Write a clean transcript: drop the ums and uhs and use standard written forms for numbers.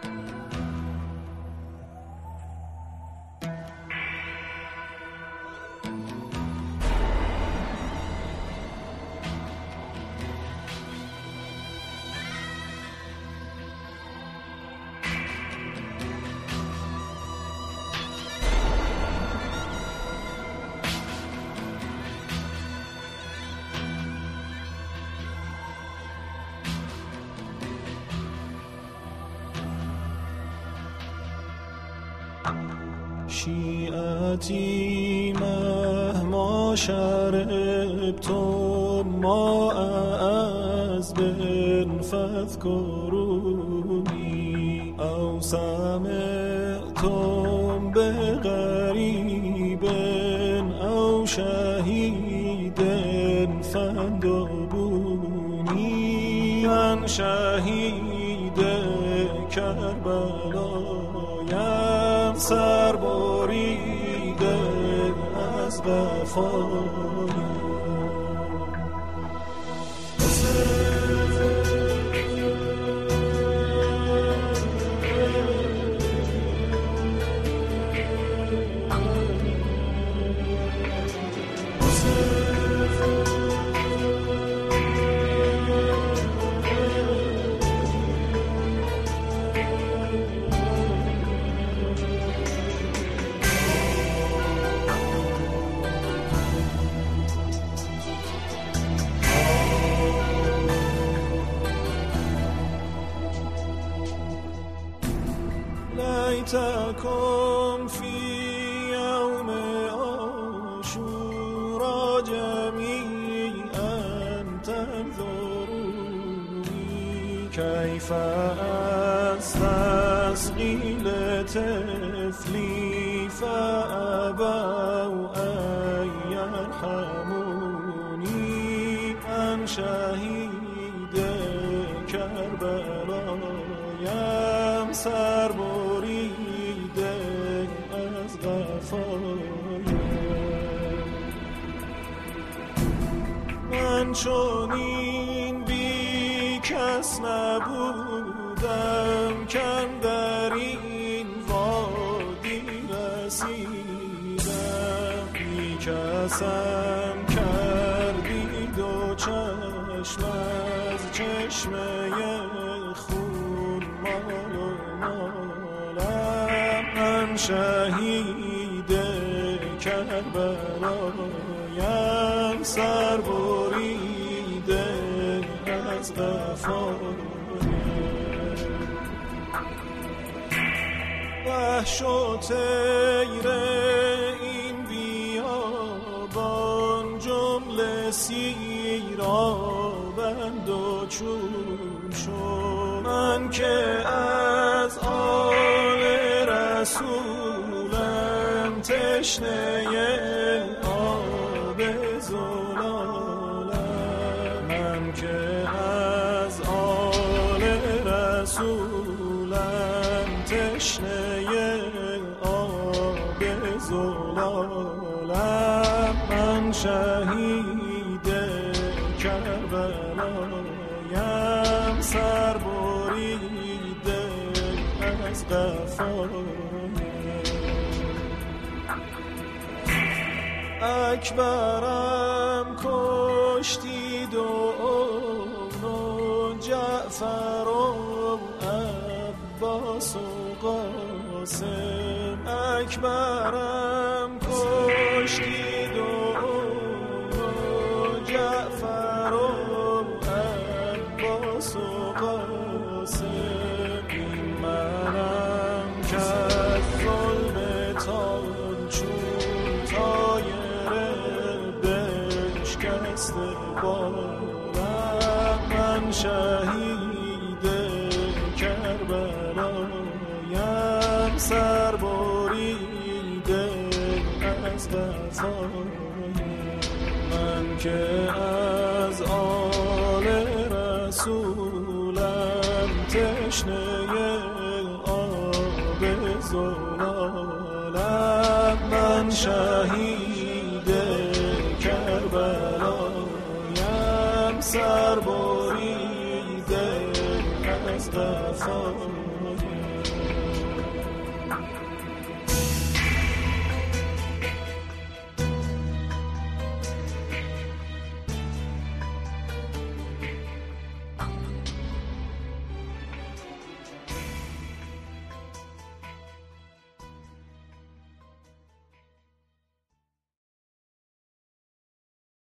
شیعتی مهما شربتم ما از بن فاذكروني او سمعتم بغریب او شهید فاندبوني من شهید کربلایم سر بریده از وفایم. ليتكم في يوم عاشوراء جميعا تنظروني كيف أستسقي لطفلي فأبوا أن يرحموني من شهید کربلایم سر بریده از قفایم. من چنین بی کس نبودم کاندر این وادی رسیدم. بی کسم کردید و چشم از چشمه خون مال و مالم. من شهید کربلایم سر بریده از قفایم. وحش و طیر این بیابان جمله سیرابند و چون شد. من که از آل رسولم تشنه آب زلالم. من که از آل رسولم تشنه آب زلالم. من شهید کربلایم سر بریده از قفایم. اکبرم کشتید و اون و جعفر و عباس و قاسم. اکبرم کشتید و اون و جعفر و عباس و قاسم. این منم که از ظلمتان چون طایر بشکسته بالم. من شهید کربلایم سر بریده از قفایم. من که از آل رسولم تشنه آب زلالم. من شهید کربلایم سر بریده از قفایم.